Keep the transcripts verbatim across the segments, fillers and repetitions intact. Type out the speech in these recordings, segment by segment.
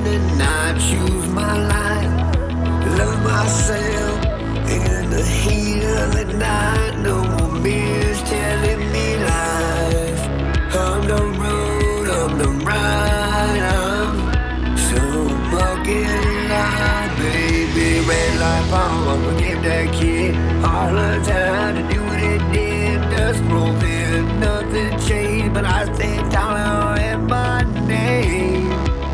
and I choose my life. Love myself in the heat of the night. No more mirrors telling me lies. I'm the road, I'm the ride. I'm so fucking alive, baby. Red light bomb, I'ma give that kid all the time to do what it did. Dust rolled in, nothing changed, but I stay down in my name.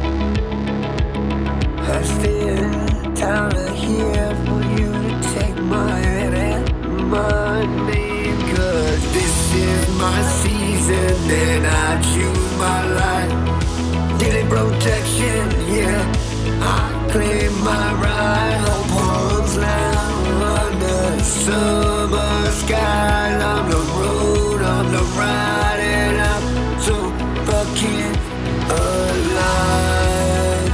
I stand down here for you to take my hand and my name. Cause this is my season and I choose my life. Daily protection, yeah, I claim my right. Hope holds now under the summer sky. I'm the road, I'm the ride, and I'm so fucking alive.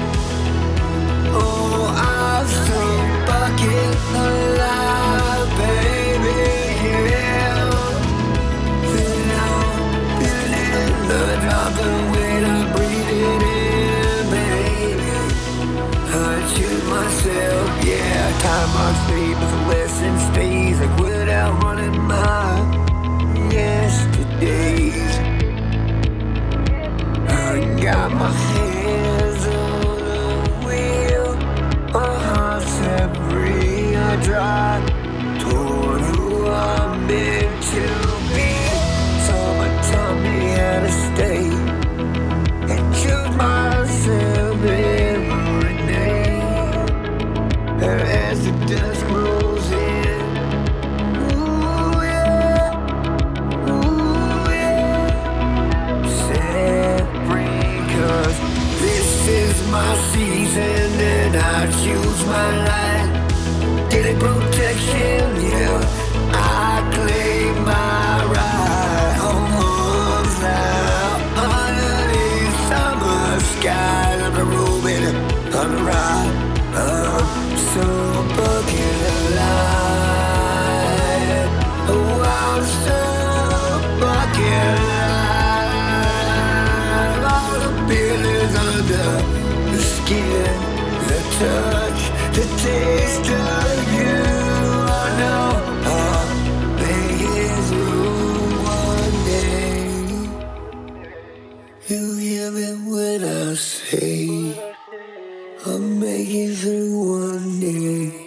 Oh, I'm so fucking alive, baby, yeah. Feeling, feeling the drop, the weight, I breathe it in, baby. I choose myself, yeah. Time on sleep is a lesson stays. I quit out running my yesterdays. I got my hands on the wheel. My heart's set free. I drive toward who I'm meant to be. Someone taught me how to stay and choose myself every day. And as the dust rolls in, ooh yeah, ooh yeah, set free. Cause this is my season and I choose my life. Daily protection, yeah, I claim my right. Home's out underneath summer sky. I'm the road, baby, on the ride. I'm so fucking alive. Oh, I'm so fucking alive. All the feelings under the skin, the touch, the taste of you. I know I'll make it through one day. You hear me when I say I'll make it through one day.